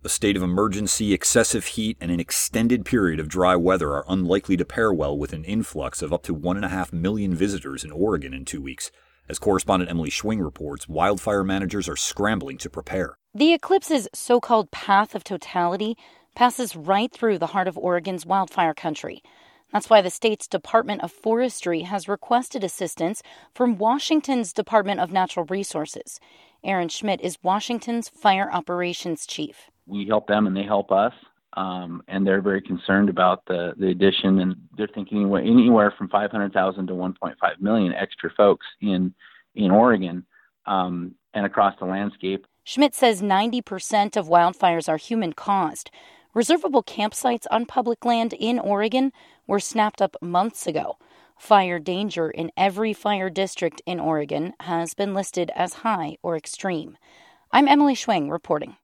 A state of emergency, excessive heat, and an extended period of dry weather are unlikely to pair well with an influx of up to 1.5 million visitors in Oregon in 2 weeks. As correspondent Emily Schwing reports, wildfire managers are scrambling to prepare. The eclipse's so-called path of totality passes right through the heart of Oregon's wildfire country. That's why the state's Department of Forestry has requested assistance from Washington's Department of Natural Resources. Aaron Schmidt is Washington's fire operations chief. We help them and they help us, and they're very concerned about the addition, and they're thinking anywhere from 500,000 to 1.5 million extra folks in Oregon and across the landscape. Schmidt says 90% of wildfires are human-caused. Reservable campsites on public land in Oregon were snapped up months ago. Fire danger in every fire district in Oregon has been listed as high or extreme. I'm Emily Schwing reporting.